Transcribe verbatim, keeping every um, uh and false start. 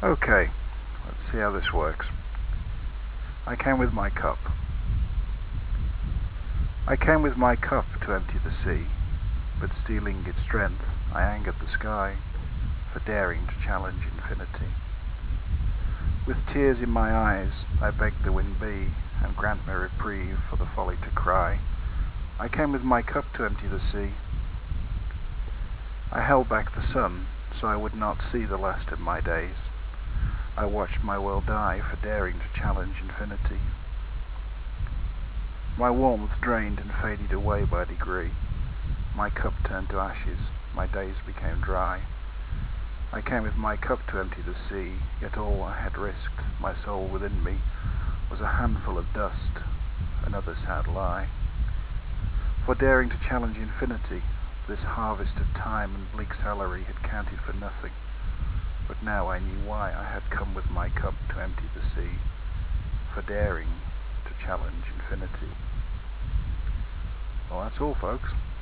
Okay, let's see how this works. I came with my cup. I came with my cup to empty the sea, but stealing its strength, I angered the sky for daring to challenge infinity. With tears in my eyes, I begged the wind be, and grant me reprieve for the folly to cry. I came with my cup to empty the sea. I held back the sun, so I would not see the last of my days. I watched my world die for daring to challenge infinity. My warmth drained and faded away by degree. My cup turned to ashes, my days became dry. I came with my cup to empty the sea, yet all I had risked, my soul within me, was a handful of dust, another sad lie. For daring to challenge infinity, this harvest of time and bleak salary had counted for nothing. But now I knew why I had come with my cup to empty the sea, for daring to challenge infinity. Well, that's all, folks.